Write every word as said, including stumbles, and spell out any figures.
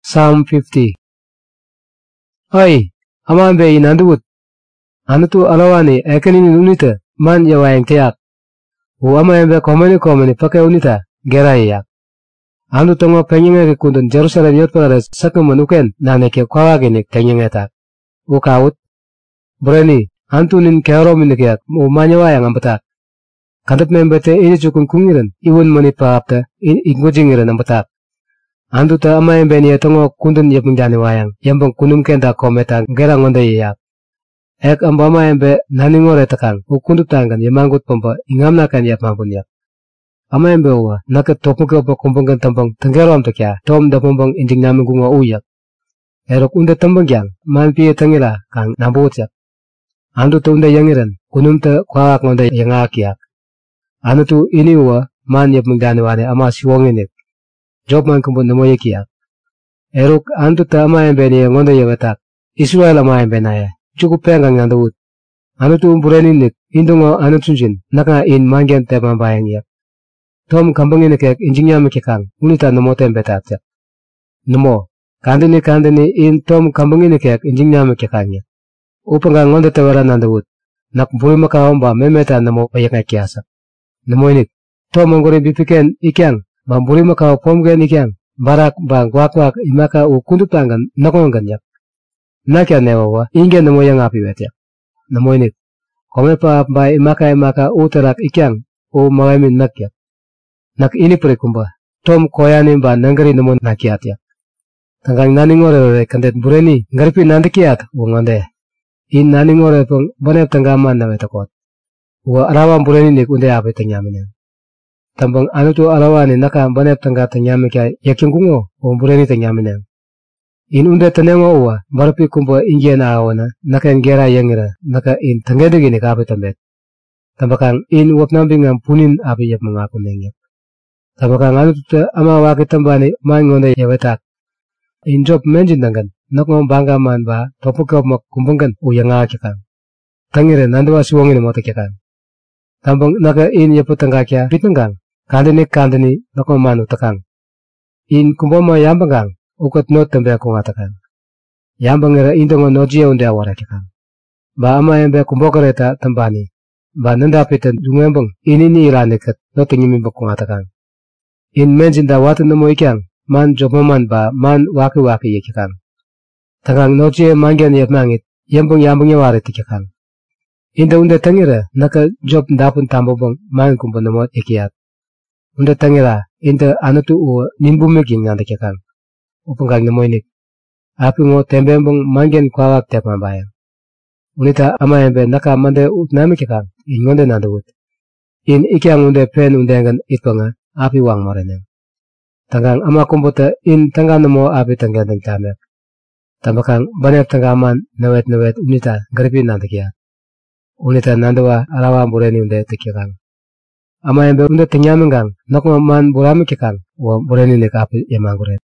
Psalm fifty. Oi, amambe inandut. Anutu alawani ekenini unita man yawayang tiyak. U amambe komeni komeni pake unita gerai yak. Anu tongo penyenge kundun Jerusalem yotpare sakamunuken naneke kwawagini kenyengeta. U kaut. Breni, antunin keorominikyak u manyawayang ambatak. Kandat membete ini cukun kungiran iwun mani paapta in ingujingiran ambatak. Anduta amambe ni tongo kundun yapingjani wayang yambang kunum kenta kometa gerang onda yak. Ek ambama embe naningore takang u kundup tangan yamangut pompa ingamnakan yap mampun yak. Ama embe uwa nakat topuke opa kumpangkan tampang tenggerom takya tom da pompang injing namingunga uyak. Erok unda tambang yang man piye tangila kang nambut yak. Anduta unda yangiran kunumta kwawak onda yangak yak. Anutu ini uwa man yap mingdani wane ama siwonginik. Job man kumpun namo yaki yak. Erok anduta ama embe ni ngonda yawatak. Israel ama embe naya. Cukup pengang ngandawut. Anu tu umpurenin indungo anu tunjin naka in manggen teman bayang yak. Tom kambangin kek injingnya mekekang unita namo tembetat yak. Namo kandini kandini in tom kambangin kek injingnya mekekang yak. Upanggang ngonda tewara nandawut. Nak buri makaomba memeta namo payak kiasa. Namo inik tom anggori bipiken ikyang bang buri makao pomgen ikyang barak bang wak-wak imaka u kundutangan nakongan yak. Nakya newawa inge namo yang api wetya. Namo ini kome pa by imaka imaka uterak ikyang o mawamin nakya. Nak ini perikumba tom koyani ba nangari namo nakiat ya. Tanggang naningore kandet bureni ngaripi nandikiat wongande. In naningore pong banep tanggaman na wetakot. Wa arawan bureni nik unde api tanyamin. Tambang anu tu alawani naka banep tangga tanyamin kaya yakin kungo o bureni tanyamin. In unda tanengo uwa barapi kumpa ingian awana naka ngera yangira naka in tangedegi ni kape tambet. Tambakang in wapnambingan punin api yap mangapun nengyap. Tambakang anu tuta ama waki tambani maangonda yawetak. In job menjin dangan nakong bangga man ba topukap mak kumpangkan uyanga kikang. Tangire nandawa siwongin mota kikang. Tambang naka in yaputangga kya pitanggang kandini kandini nakong manu takang. In kumpama yambanggang ukat not tembe aku ngatakan. Yambang era indongo nojia unde awara kikang. Ba ama embe kumbokareta tambani. Ba nanda pita dungembang ini ni iranikat not ingimi baku ngatakan. In menjinda watu namo ikyang man jopaman ba man waki-waki ye kikang. Tangang nojia mangyan yap mangit yambang yambang yawari ti kikang. Inda unde tangira naka job ndapun tambobang man kumpa namo ikiat. Unde tangira inda anutu uwa nimbumeking nganda kikang. Upanggang namo inik. Api ngo tembembang manggen kwawak tep mambayang. Unita ama embe naka mande utnami kikang. In ngonde nandawut. In ikyang unde pen undengan itpanga api wang moreneng. Tanggang ama kumpota in tangga namo api tanggendeng tamek. Tambakang banep tanggaman nawet-nawet unita garipi nandakia. Unita nandawa arawa bureni unde tekikang. Ama embe unde tenyamengang nakma man burami kikang. Wa bureni nek api yamangure.